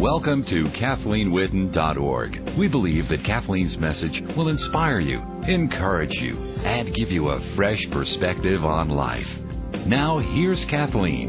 Welcome to KathleenWitten.org. We believe that Kathleen's message will inspire you, encourage you, and give you a fresh perspective on life. Now, here's Kathleen.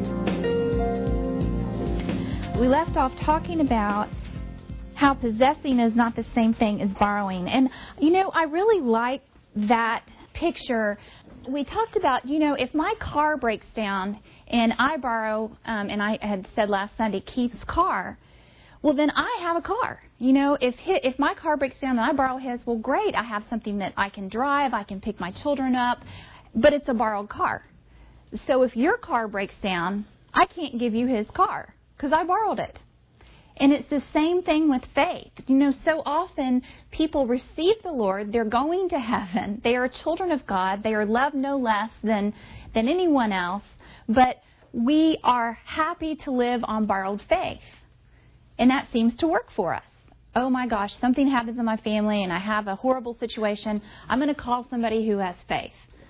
We left off talking about how possessing is not the same thing as borrowing. And, I really like that picture. We talked about, if my car breaks down and I borrow, and I had said last Sunday, Keith's car, well, then I have a car. If my car breaks down and I borrow his, well, great. I have something that I can drive. I can pick my children up. But it's a borrowed car. So if your car breaks down, I can't give you his car because I borrowed it. And it's the same thing with faith. So often people receive the Lord. They're going to heaven. They are children of God. They are loved no less than anyone else. But we are happy to live on borrowed faith. And that seems to work for us. Oh my gosh, something happens in my family and I have a horrible situation. I'm going to call somebody who has faith.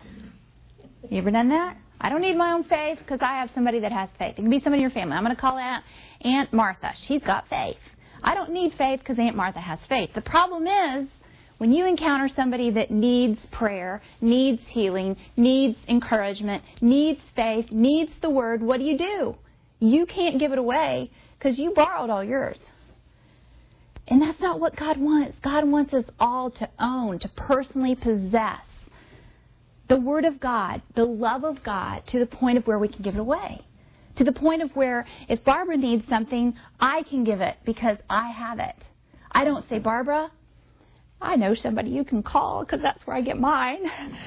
You ever done that? I don't need my own faith because I have somebody that has faith. It can be somebody in your family. I'm going to call Aunt Martha. She's got faith. I don't need faith because Aunt Martha has faith. The problem is when you encounter somebody that needs prayer, needs healing, needs encouragement, needs faith, needs the Word, what do? You can't give it away because you borrowed all yours. And that's not what God wants. God wants us all to own, to personally possess the Word of God, the love of God, to the point of where we can give it away. To the point of where if Barbara needs something, I can give it because I have it. I don't say, Barbara, I know somebody you can call because that's where I get mine.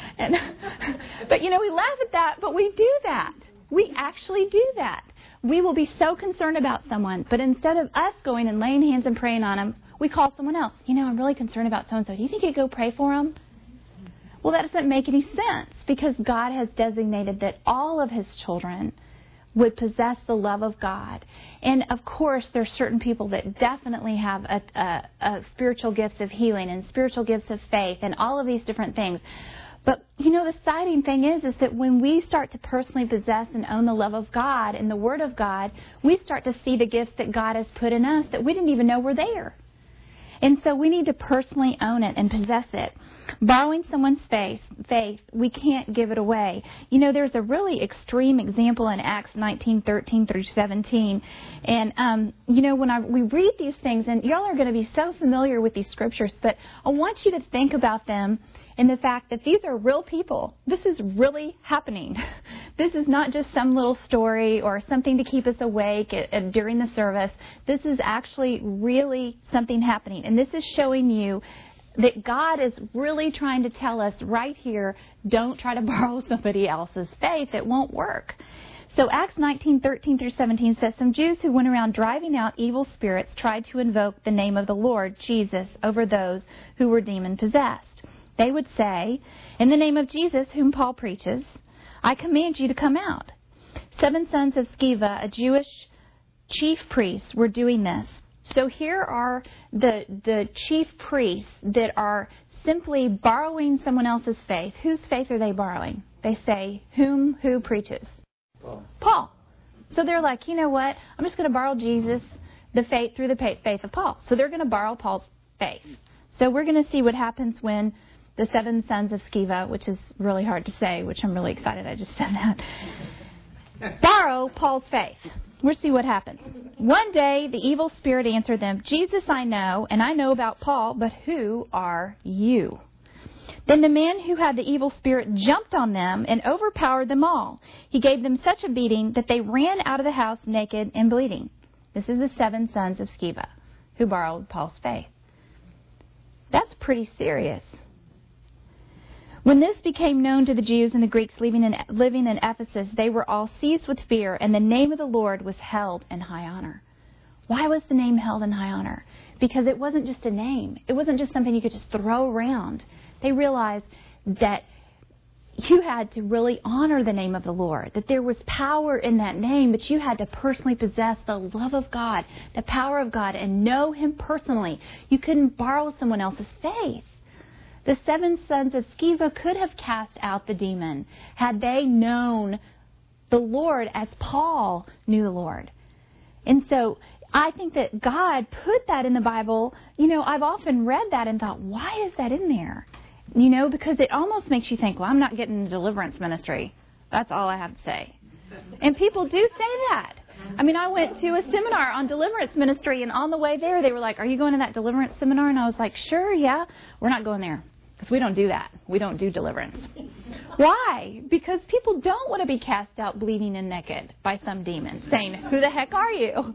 But we laugh at that, but we do that. We actually do that. We will be so concerned about someone, but instead of us going and laying hands and praying on them, we call someone else. I'm really concerned about so-and-so. Do you think you'd go pray for them? Well, that doesn't make any sense because God has designated that all of His children would possess the love of God. And, of course, there are certain people that definitely have a spiritual gifts of healing and spiritual gifts of faith and all of these different things. But, the exciting thing is that when we start to personally possess and own the love of God and the Word of God, we start to see the gifts that God has put in us that we didn't even know were there. And so we need to personally own it and possess it. Borrowing someone's faith, we can't give it away. There's a really extreme example in Acts 19:13 through 17. And, when we read these things, and y'all are going to be so familiar with these scriptures, but I want you to think about them in the fact that these are real people. This is really happening. This is not just some little story or something to keep us awake during the service. This is actually really something happening. And this is showing you that God is really trying to tell us right here, don't try to borrow somebody else's faith. It won't work. So Acts 19:13 through 17 says, some Jews who went around driving out evil spirits tried to invoke the name of the Lord Jesus over those who were demon-possessed. They would say, in the name of Jesus, whom Paul preaches, I command you to come out. 7 sons of Sceva, a Jewish chief priest, were doing this. So here are the chief priests that are simply borrowing someone else's faith. Whose faith are they borrowing? They say, who preaches? Paul. So they're like, you know what? I'm just going to borrow Jesus, the faith through the faith of Paul. So they're going to borrow Paul's faith. So we're going to see what happens when the 7 sons of Sceva, which is really hard to say, which I'm really excited I just said that, borrow Paul's faith. We'll see what happens. One day, the evil spirit answered them, Jesus I know, and I know about Paul, but who are you? Then the man who had the evil spirit jumped on them and overpowered them all. He gave them such a beating that they ran out of the house naked and bleeding. This is the 7 sons of Sceva who borrowed Paul's faith. That's pretty serious. When this became known to the Jews and the Greeks living in Ephesus, they were all seized with fear, and the name of the Lord was held in high honor. Why was the name held in high honor? Because it wasn't just a name. It wasn't just something you could just throw around. They realized that you had to really honor the name of the Lord, that there was power in that name, but you had to personally possess the love of God, the power of God, and know Him personally. You couldn't borrow someone else's faith. The 7 sons of Sceva could have cast out the demon had they known the Lord as Paul knew the Lord. And so I think that God put that in the Bible. You know, I've often read that and thought, why is that in there? You know, because it almost makes you think, well, I'm not getting the deliverance ministry. That's all I have to say. And people do say that. I mean, I went to a seminar on deliverance ministry, and on the way there, they were like, are you going to that deliverance seminar? And I was like, sure, yeah. We're not going there because we don't do that. We don't do deliverance. Why? Because people don't want to be cast out bleeding and naked by some demon saying, who the heck are you?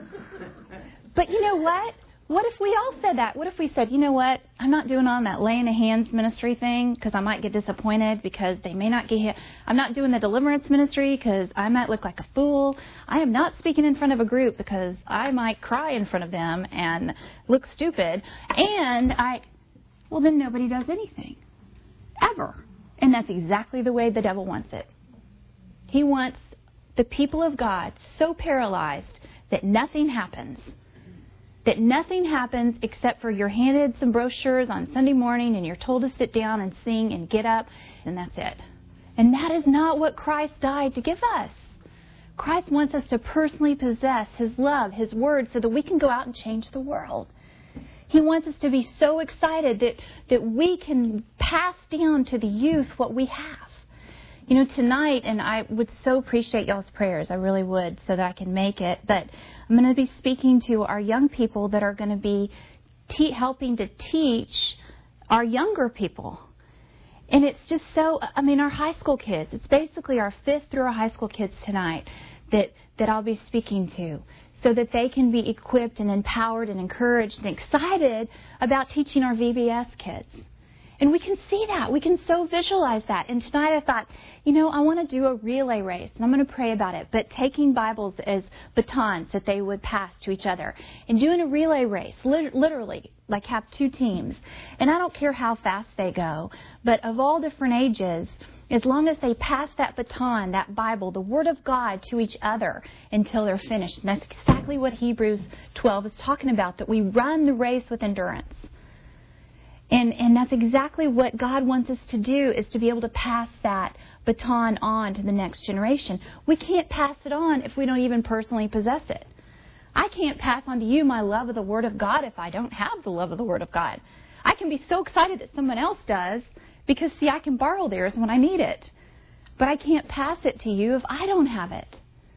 But you know what? What if we all said that? What if we said, you know what? I'm not doing on that laying of hands ministry thing because I might get disappointed because they may not get hit. I'm not doing the deliverance ministry because I might look like a fool. I am not speaking in front of a group because I might cry in front of them and look stupid. And well, then nobody does anything. Ever. And that's exactly the way the devil wants it. He wants the people of God so paralyzed that nothing happens. That nothing happens except for you're handed some brochures on Sunday morning and you're told to sit down and sing and get up, and that's it. And that is not what Christ died to give us. Christ wants us to personally possess His love, His word, so that we can go out and change the world. He wants us to be so excited that we can pass down to the youth what we have. You know, tonight, and I would so appreciate y'all's prayers, I really would, so that I can make it. But I'm going to be speaking to our young people that are going to be helping to teach our younger people. And it's just so, I mean, our high school kids, it's basically our 5th through our high school kids tonight that I'll be speaking to, so that they can be equipped and empowered and encouraged and excited about teaching our VBS kids. And we can see that. We can so visualize that. And tonight I thought, you know, I want to do a relay race, and I'm going to pray about it, but taking Bibles as batons that they would pass to each other and doing a relay race, literally, like have 2 teams. And I don't care how fast they go, but of all different ages, as long as they pass that baton, that Bible, the Word of God to each other until they're finished. And that's exactly what Hebrews 12 is talking about, that we run the race with endurance. And that's exactly what God wants us to do, is to be able to pass that baton on to the next generation. We can't pass it on if we don't even personally possess it. I can't pass on to you my love of the Word of God if I don't have the love of the Word of God. I can be so excited that someone else does because, see, I can borrow theirs when I need it. But I can't pass it to you if I don't have it.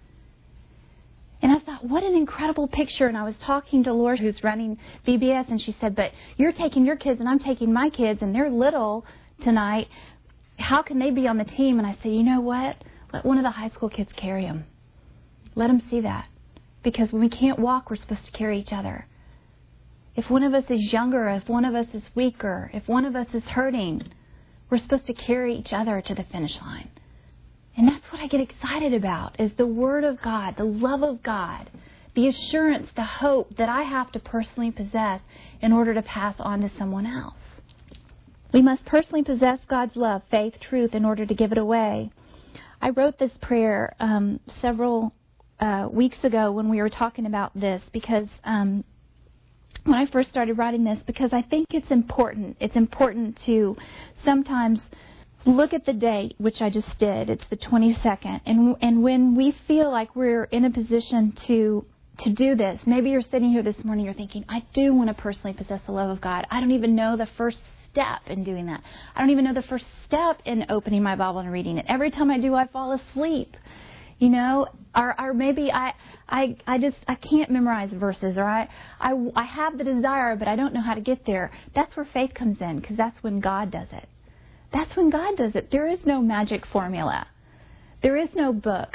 And I thought, what an incredible picture. And I was talking to Laura, who's running VBS, and she said, but you're taking your kids and I'm taking my kids, and they're little tonight. How can they be on the team? And I said, you know what? Let one of the high school kids carry them. Let them see that. Because when we can't walk, we're supposed to carry each other. If one of us is younger, if one of us is weaker, if one of us is hurting, we're supposed to carry each other to the finish line. And that's what I get excited about, is the Word of God, the love of God, the assurance, the hope that I have to personally possess in order to pass on to someone else. We must personally possess God's love, faith, truth in order to give it away. I wrote this prayer several weeks ago when we were talking about this, because when I first started writing this, because I think it's important. It's important to sometimes look at the date, which I just did. It's the 22nd. And when we feel like we're in a position to do this, maybe you're sitting here this morning, you're thinking, I do want to personally possess the love of God. I don't even know the first step in doing that. I don't even know the first step in opening my Bible and reading it. Every time I do, I fall asleep. You know, or maybe I can't memorize verses, or I have the desire, but I don't know how to get there. That's where faith comes in, because that's when God does it. That's when God does it. There is no magic formula. There is no book.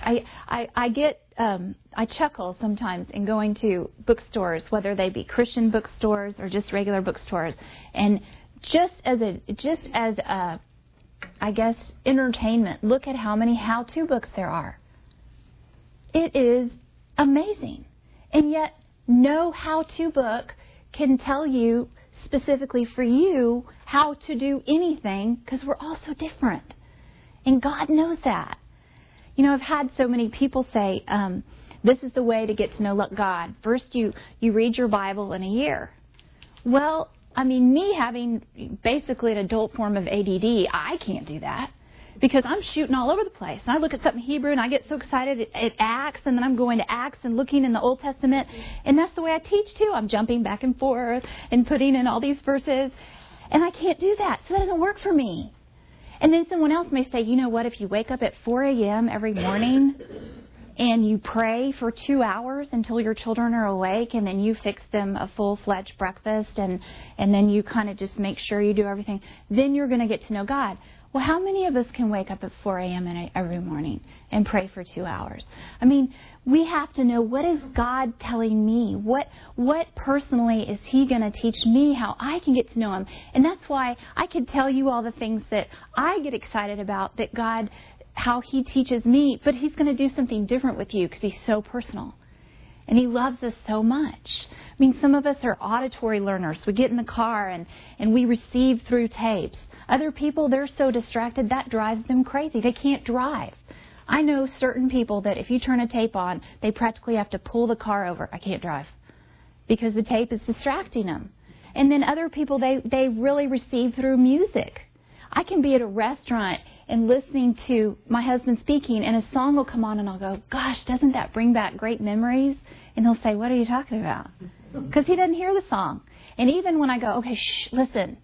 I chuckle sometimes in going to bookstores, whether they be Christian bookstores or just regular bookstores, and just as I guess entertainment, look at how many how-to books there are. It is amazing. And yet no how-to book can tell you specifically for you how to do anything, because we're all so different. And God knows that. You know, I've had so many people say, this is the way to get to know God. First, you read your Bible in a year. Well, I mean, me having basically an adult form of ADD, I can't do that. because I'm shooting all over the place. And I look at something Hebrew and I get so excited at Acts, and then I'm going to Acts and looking in the Old Testament. And that's the way I teach too. I'm jumping back and forth and putting in all these verses. And I can't do that. So that doesn't work for me. And then someone else may say, you know what, if you wake up at 4 a.m. every morning and you pray for 2 hours until your children are awake, and then you fix them a full-fledged breakfast, and then you kind of just make sure you do everything, then you're going to get to know God. Well, how many of us can wake up at 4 a.m. every morning and pray for 2 hours? I mean, we have to know, what is God telling me? What personally is He going to teach me, how I can get to know Him? And that's why I could tell you all the things that I get excited about, that God, how He teaches me, but He's going to do something different with you because He's so personal. And He loves us so much. I mean, some of us are auditory learners. We get in the car and we receive through tapes. Other people, they're so distracted, that drives them crazy. They can't drive. I know certain people that if you turn a tape on, they practically have to pull the car over. I can't drive because the tape is distracting them. And then other people, they really receive through music. I can be at a restaurant and listening to my husband speaking, and a song will come on, and I'll go, gosh, doesn't that bring back great memories? And he'll say, what are you talking about? Because he doesn't hear the song. And even when I go, okay, shh, listen,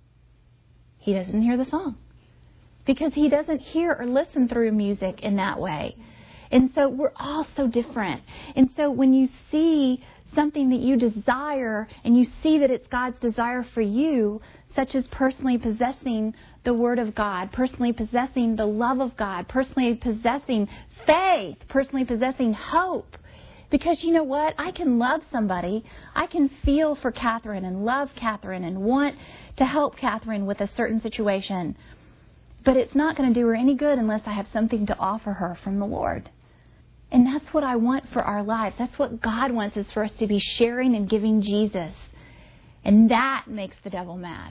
he doesn't hear the song because he doesn't hear or listen through music in that way. And so we're all so different. And so when you see something that you desire and you see that it's God's desire for you, such as personally possessing the Word of God, personally possessing the love of God, personally possessing faith, personally possessing hope. Because you know what? I can love somebody. I can feel for Catherine and love Catherine and want to help Catherine with a certain situation. But it's not going to do her any good unless I have something to offer her from the Lord. And that's what I want for our lives. That's what God wants, is for us to be sharing and giving Jesus. And that makes the devil mad.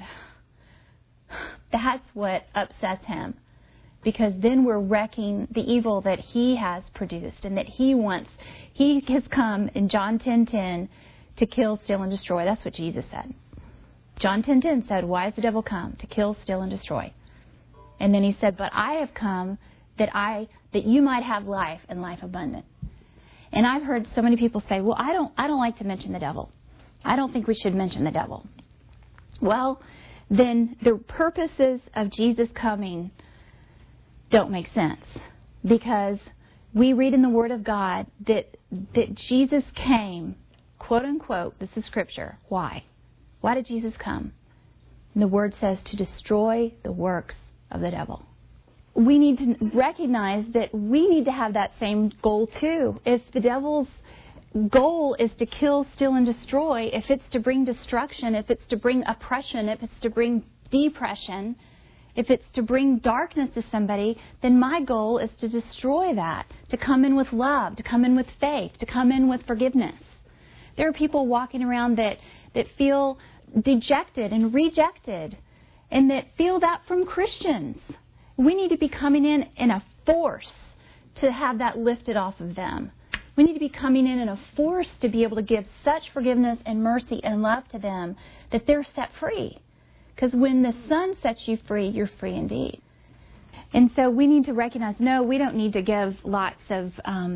That's what upsets him. Because then we're wrecking the evil that he has produced and that he wants. He has come in John 10:10 to kill, steal, and destroy. That's what Jesus said. John 10:10 said, why has the devil come? To kill, steal, and destroy. And then he said, but I have come that you might have life and life abundant. And I've heard so many people say, well, I don't like to mention the devil. I don't think we should mention the devil. Well, then the purposes of Jesus coming don't make sense, because we read in the Word of God that Jesus came, quote unquote, this is Scripture. Why? Why did Jesus come? And the Word says to destroy the works of the devil. We need to recognize that we need to have that same goal too. If the devil's goal is to kill, steal, and destroy, if it's to bring destruction, if it's to bring oppression, if it's to bring depression, if it's to bring darkness to somebody, then my goal is to destroy that, to come in with love, to come in with faith, to come in with forgiveness. There are people walking around that feel dejected and rejected, and that feel that from Christians. We need to be coming in a force to have that lifted off of them. We need to be coming in a force to be able to give such forgiveness and mercy and love to them that they're set free. Because when the Son sets you free, you're free indeed. And so we need to recognize, no, we don't need to give lots of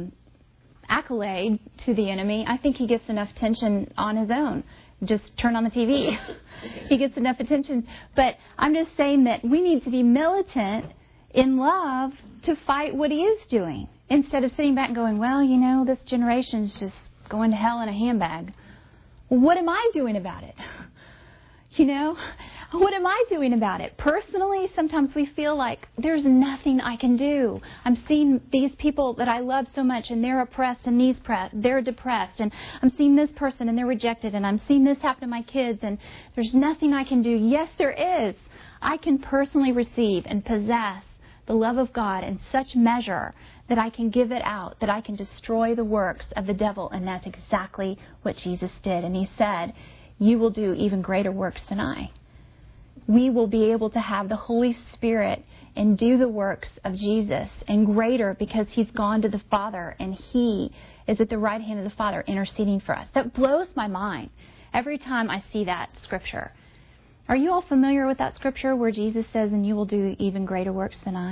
accolade to the enemy. I think he gets enough attention on his own. Just turn on the TV. He gets enough attention. But I'm just saying that we need to be militant in love to fight what he is doing, instead of sitting back and going, well, you know, this generation's just going to hell in a handbag. Well, what am I doing about it? You know, what am I doing about it? Personally, sometimes we feel like there's nothing I can do. I'm seeing these people that I love so much, and they're oppressed, and they're depressed, and I'm seeing this person, and they're rejected, and I'm seeing this happen to my kids, and there's nothing I can do. Yes, there is. I can personally receive and possess the love of God in such measure that I can give it out, that I can destroy the works of the devil, and that's exactly what Jesus did. And he said, you will do even greater works than I. We will be able to have the Holy Spirit and do the works of Jesus, and greater, because he's gone to the Father and he is at the right hand of the Father interceding for us. That blows my mind every time I see that scripture. Are you all familiar with that scripture where Jesus says, and you will do even greater works than I?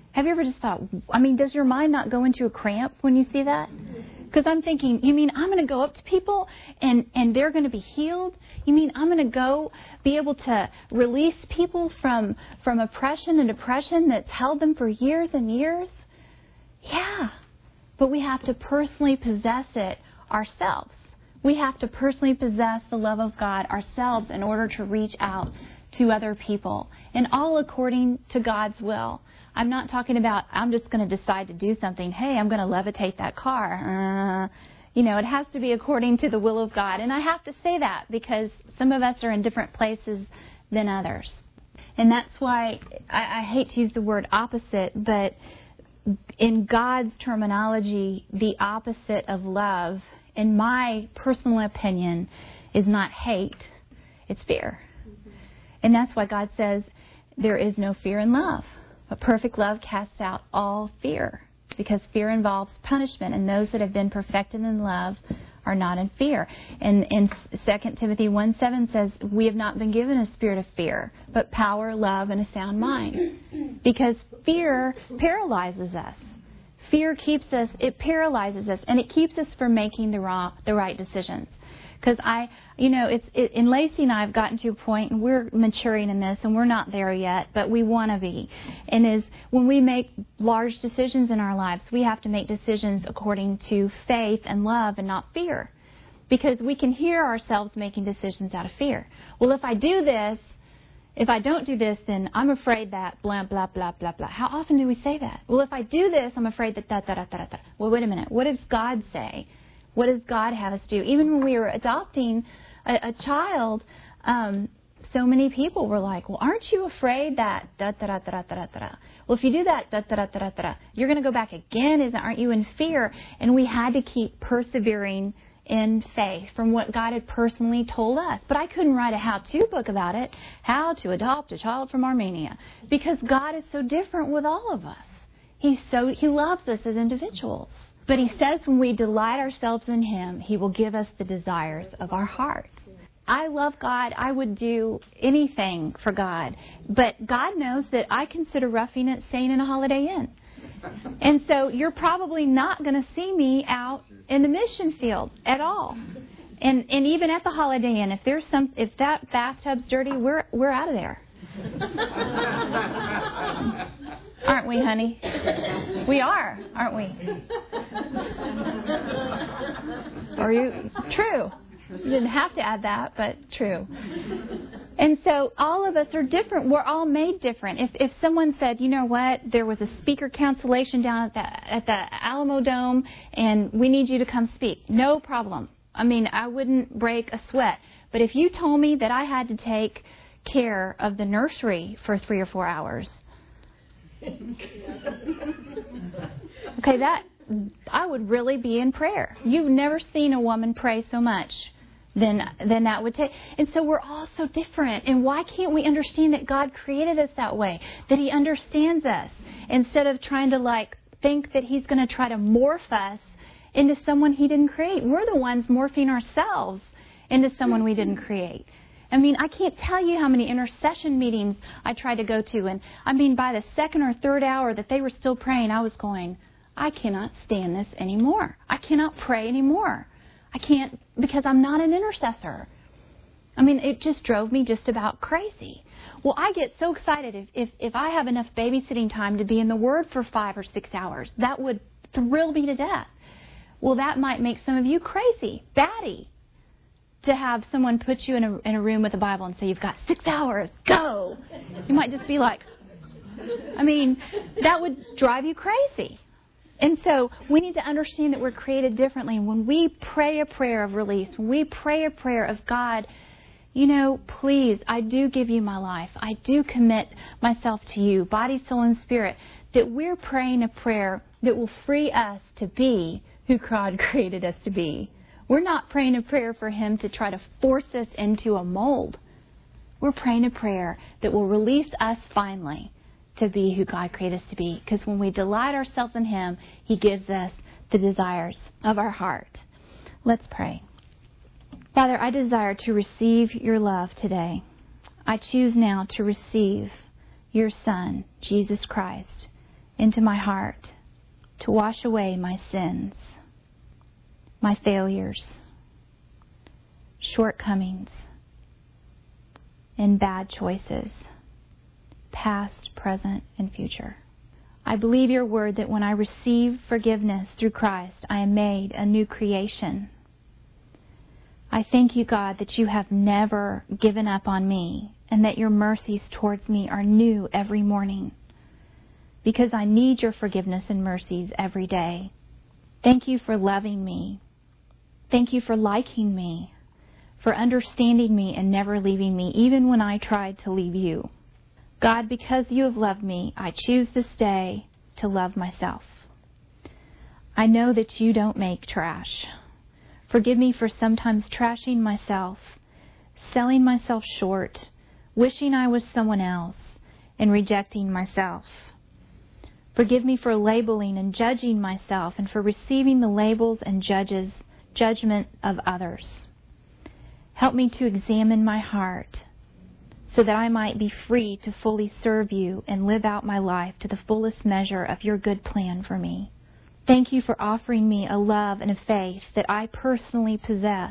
Have you ever just thought, does your mind not go into a cramp when you see that? Because I'm thinking, you mean I'm going to go up to people and they're going to be healed? You mean I'm going to go be able to release people from oppression and depression that's held them for years and years? Yeah, but we have to personally possess it ourselves. We have to personally possess the love of God ourselves in order to reach out to other people, and all according to God's will. I'm not talking about I'm just going to decide to do something. Hey, I'm going to levitate that car. It has to be according to the will of God. And I have to say that because some of us are in different places than others. And that's why I hate to use the word opposite, but in God's terminology, the opposite of love, in my personal opinion, is not hate, it's fear. And that's why God says there is no fear in love. But perfect love casts out all fear, because fear involves punishment, and those that have been perfected in love are not in fear. And in 2 Timothy 1:7 says, we have not been given a spirit of fear, but power, love, and a sound mind. Because fear paralyzes us. Fear it paralyzes us, and it keeps us from making the right decisions. Because in Lacey and I have gotten to a point, and we're maturing in this, and we're not there yet, but we want to be. And when we make large decisions in our lives, we have to make decisions according to faith and love and not fear. Because we can hear ourselves making decisions out of fear. Well, if I don't do this, then I'm afraid that blah, blah, blah, blah, blah. How often do we say that? Well, if I do this, I'm afraid that da, da, da, da, da. Well, wait a minute. What does God say? What does God have us do? Even when we were adopting a child, so many people were like, well, aren't you afraid that da, da, da, da, da, da, da. Well, if you do that, da, da, da, da, da, da, you're going to go back again. Aren't you in fear? And we had to keep persevering in faith from what God had personally told us. But I couldn't write a how-to book about it, how to adopt a child from Armenia, because God is so different with all of us. He loves us as individuals. But He says when we delight ourselves in Him, He will give us the desires of our heart. I love God. I would do anything for God. But God knows that I consider roughing it staying in a Holiday Inn. And so you're probably not going to see me out in the mission field at all. And even at the Holiday Inn, if that bathtub's dirty, we're out of there. Aren't we, honey? We are, aren't we? True. You didn't have to add that, but true. And so all of us are different. We're all made different. If someone said, you know what, there was a speaker cancellation down at the Alamo Dome, and we need you to come speak, no problem. I wouldn't break a sweat. But if you told me that I had to take care of the nursery for 3 or 4 hours, okay, that I would really be in prayer. You've never seen a woman pray so much than that would take. And so we're all so different. And why can't we understand that God created us that way? That He understands us, instead of trying to think that He's going to try to morph us into someone He didn't create. We're the ones morphing ourselves into someone we didn't create. I can't tell you how many intercession meetings I tried to go to. And by the second or third hour that they were still praying, I was going, I cannot stand this anymore. I cannot pray anymore. I can't, because I'm not an intercessor. It just drove me just about crazy. Well, I get so excited if I have enough babysitting time to be in the Word for 5 or 6 hours. That would thrill me to death. Well, that might make some of you crazy, batty, to have someone put you in a room with a Bible and say, you've got 6 hours, go. You might just be like, that would drive you crazy. And so we need to understand that we're created differently. And when we pray a prayer of release, when we pray a prayer of God, please, I do give you my life. I do commit myself to you, body, soul, and spirit, that we're praying a prayer that will free us to be who God created us to be. We're not praying a prayer for Him to try to force us into a mold. We're praying a prayer that will release us finally to be who God created us to be. Because when we delight ourselves in Him, He gives us the desires of our heart. Let's pray. Father, I desire to receive your love today. I choose now to receive your Son, Jesus Christ, into my heart to wash away my sins, my failures, shortcomings, and bad choices, past, present, and future. I believe your word that when I receive forgiveness through Christ, I am made a new creation. I thank you, God, that you have never given up on me and that your mercies towards me are new every morning, because I need your forgiveness and mercies every day. Thank you for loving me. Thank you for liking me, for understanding me and never leaving me, even when I tried to leave you. God, because you have loved me, I choose this day to love myself. I know that you don't make trash. Forgive me for sometimes trashing myself, selling myself short, wishing I was someone else, and rejecting myself. Forgive me for labeling and judging myself and for receiving the labels and judgment of others. Help me to examine my heart so that I might be free to fully serve you and live out my life to the fullest measure of your good plan for me. Thank you for offering me a love and a faith that I personally possess.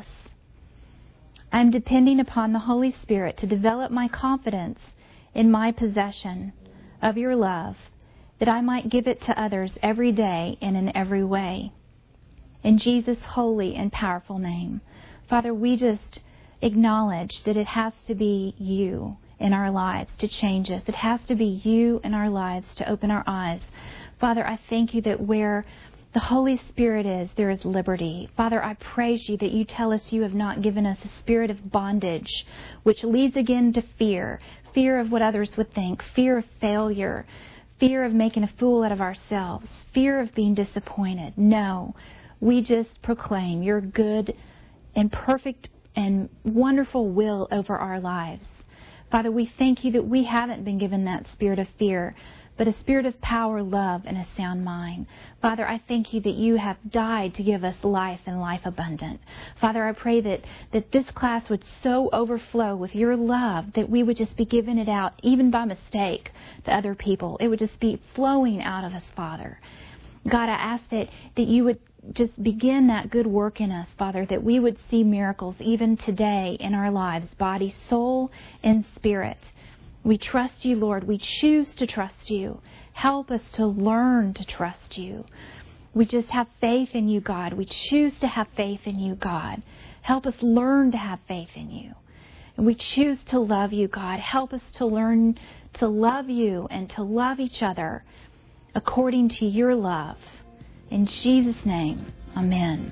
I am depending upon the Holy Spirit to develop my confidence in my possession of your love, that I might give it to others every day and in every way. In Jesus' holy and powerful name. Father, we just acknowledge that it has to be you in our lives to change us. It has to be you in our lives to open our eyes. Father, I thank you that where the Holy Spirit is, there is liberty. Father, I praise you that you tell us you have not given us a spirit of bondage, which leads again to fear. Fear of what others would think, fear of failure, fear of making a fool out of ourselves, fear of being disappointed. No, we just proclaim your good and perfect and wonderful will over our lives. Father, we thank you that we haven't been given that spirit of fear, but a spirit of power, love, and a sound mind. Father, I thank you that you have died to give us life and life abundant. Father, I pray that this class would so overflow with your love that we would just be giving it out, even by mistake, to other people. It would just be flowing out of us, Father. God, I ask that you would just begin that good work in us, Father, that we would see miracles even today in our lives, body, soul, and spirit. We trust you, Lord. We choose to trust you. Help us to learn to trust you. We just have faith in you, God. We choose to have faith in you, God. Help us learn to have faith in you. And we choose to love you, God. Help us to learn to love you and to love each other according to your love. In Jesus' name, amen.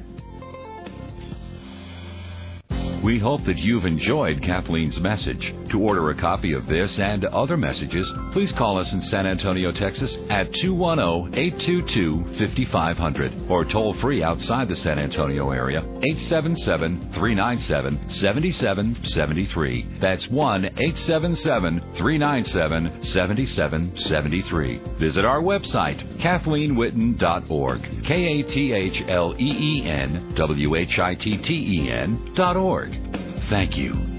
We hope that you've enjoyed Kathleen's message. To order a copy of this and other messages, please call us in San Antonio, Texas at 210-822-5500 or toll free outside the San Antonio area, 877-397-7773. That's 1-877-397-7773. Visit our website, KathleenWhitten.org, KathleenWhitten.org. Thank you.